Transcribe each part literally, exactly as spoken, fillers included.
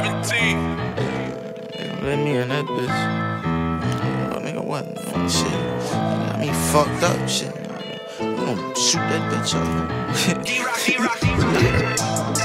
seventeen. Let me in that bitch. Oh, nigga, what? Oh, shit. Got me fucked up, shit. We gon' shoot that bitch up. D-Rock, D-Rock, D-Rock.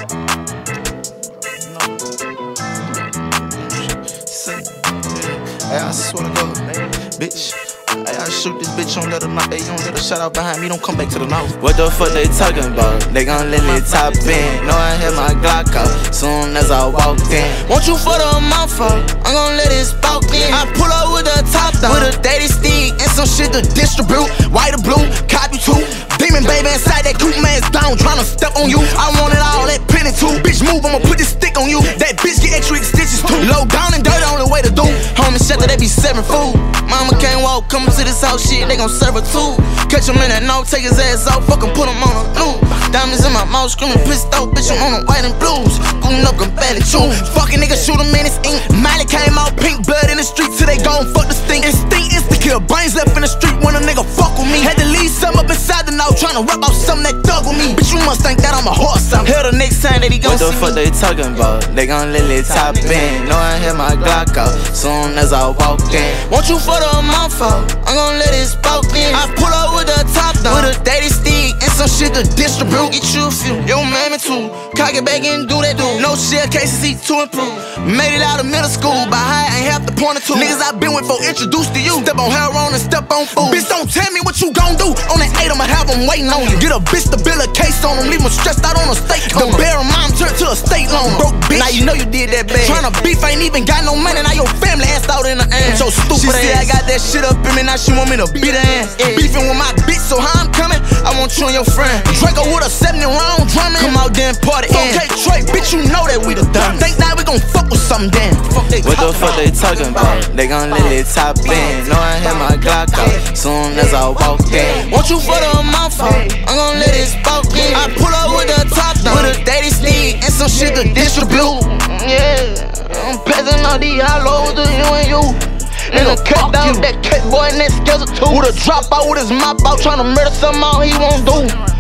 Hey, I swear to God, bitch. Hey, I shoot this bitch, don't let her knock. Hey, you don't let her shut out behind me, don't come back to the north. What the fuck they talking about? They gon' let me top in. Know I had my Glock out soon as I walked in. Want you for the mouth up? I'm gon' let it spout in. I pull up with a top down, with a daddy stick and some shit to distribute. White or blue, copy two. Demon baby inside that coupe man's down, tryna step on you. I want it all, that penny too. Bitch move, I'ma put this stick on you. That bitch get extra extensions too. Low down and dirty, only way to do. Homie shut that they be serving food. Mama can't walk, come to this house shit, they gon' serve her too. Catch him in that no, take his ass off, fucking put him on a loop. Diamonds in my mouth, screaming pissed off, bitch, I'm on the white and blues. Bootin' up, I'm badly chew. Fucking nigga shoot him in his ink. Miley came out, pink blood in the street till they gon' fuck the stink. Instinct is to kill, brains left in the street when a nigga fuck with me. Had to leave some up inside the now, tryna rub out something that dug with me. Bitch, you must think that I'm a horse. I'm hell the next time that he gon' see me. What the fuck they talking about? They gon' let it top in. Know I had my Glock out soon as I walked in. Want you for the mouth out? I'm gon' let it spout in. I pull up with the top down, with a daddy stick and some shit to distribute. Get you a few, yo man me too. Cock it back and do that do. No shell cases, eat to improve. Made it out of middle school, but high ain't half the point of two. Niggas I been with for introduced to you. Step on heroin and step on food. Bitch, don't tell me what you gon' do. On that eight, I'ma have them waiting on you. Get a bitch to build a case on them, leave them stressed out on a steak corner. The barrel mom turned to a state loan. Broke bitch, now you know you did that bad. Tryna beef, ain't even got no money. Now your family assed out in the ass. So stupid she ass. She said I got that shit up in me, now she want me to beat her ass. Yeah. Beefing with my bitch, so how I'm coming? I want you and your friend. Draco with a seventy round drumming. Come out there and party. Okay, Trey, bitch, you know that we the dumb. Think now we gon' fuck with something then. Fuck they what the fuck they talking about? They gon' let it top in. Know I had my Glock out soon as I walked in. Want you for the mouth out? I'm gon' let it spout in. I pull up with the top down, with a daddy stick and some shit to distribute. Yeah, I'm passing all these hollows to you and you. And a cut down that cat boy and that schedule too. With a drop out with his mop out, tryna murder something all he won't do.